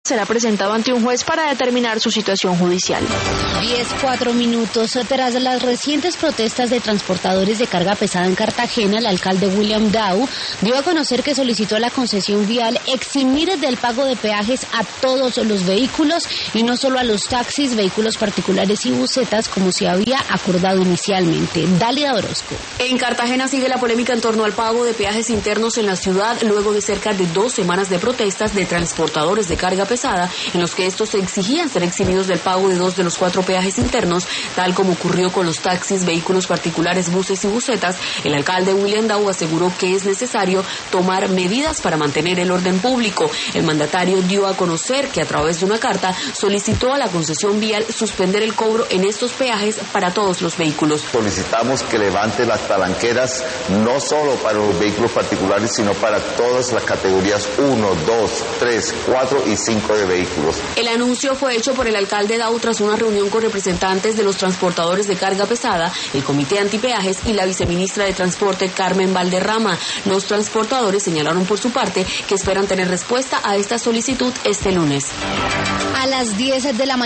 será presentado ante un juez para determinar su situación judicial. 10:04. Tras las recientes protestas de transportadores de carga pesada en Cartagena, el alcalde William Dow dio a conocer que solicitó a la concesión vial eximir del pago de peajes a todos los vehículos y no solo a los taxis, vehículos particulares y busetas como se había acordado inicialmente. Dálida Orozco. En Cartagena sigue la polémica en torno al pago de peajes internos en la ciudad luego de cerca de 2 semanas de protestas de transportadores de carga pesada en los que estos exigían ser eximidos del pago de 2 de los 4 peajes internos, tal como ocurrió con los taxis, vehículos particulares, buses y busetas. El alcalde William Dow aseguró que es necesario tomar medidas para mantener el orden público. El mandatario dio a conocer que a través de una carta solicitó a la concesión vial suspender el cobro en estos peajes para todos los vehículos. Solicitamos que levante las palanqueras no solo para los vehículos particulares, sino para todas las categorías 1, 2, 3, 4 y 5 de vehículos. El anuncio fue hecho por el alcalde Dow tras una reunión con representantes de los transportadores de carga pesada, el Comité Antipeajes y la viceministra de Transporte, Carmen Valderrama. Los transportadores señalaron por su parte que esperan tener respuesta a esta solicitud este lunes. A las 10 de la mañana.